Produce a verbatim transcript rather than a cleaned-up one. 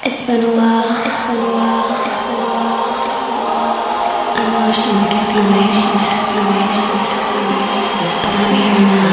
It's been a while, it's been a while, it's been a while, it's been a while. I know I shouldn't have kept you waiting, kept you waiting, kept you waiting, but I'm here now.